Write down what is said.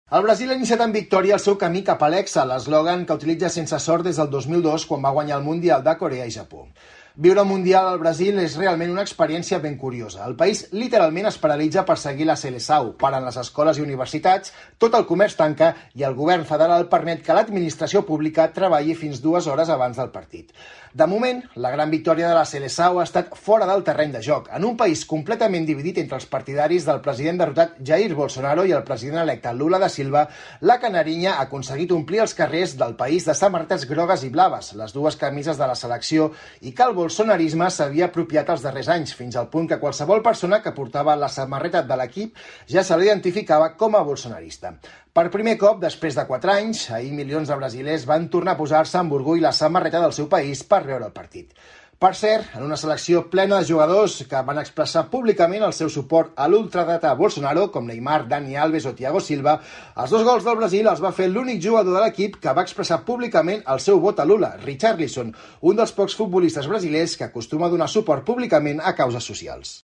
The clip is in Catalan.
El Brasil ha iniciat amb victòria el seu camí cap a l'Hexa, l'eslògan que utilitza sense sort des del 2002 quan va guanyar el Mundial de Corea i Japó. Viure un Mundial al Brasil és realment una experiència ben curiosa. El país literalment es paralitza per seguir la Seleção, paren les escoles i universitats, tot el comerç tanca i el govern federal permet que l'administració pública treballi fins 2 hores abans del partit. De moment, la gran victòria de la Seleção ha estat fora del terreny de joc, en un país completament dividit entre els partidaris del president derrotat Jair Bolsonaro i el president electe Lula da Silva. La Canarinya ha aconseguit omplir els carrers del país de samarretes grogues i blaves, les dues camises de la selecció, i que el bolsonarisme s'havia apropiat els darrers anys, fins al punt que qualsevol persona que portava la samarreta de l'equip ja se l'identificava com a bolsonarista. Per primer cop, després de 4 anys, ahir milions de brasilers van tornar a posar-se amb orgull la samarreta del seu país per veure el partit. Per cert, en una selecció plena de jugadors que van expressar públicament el seu suport a l'ultradretà Bolsonaro, com Neymar, Dani Alves o Thiago Silva, els 2 gols del Brasil els va fer l'únic jugador de l'equip que va expressar públicament el seu vot a Lula, Richarlison, un dels pocs futbolistes brasilers que acostuma a donar suport públicament a causes socials.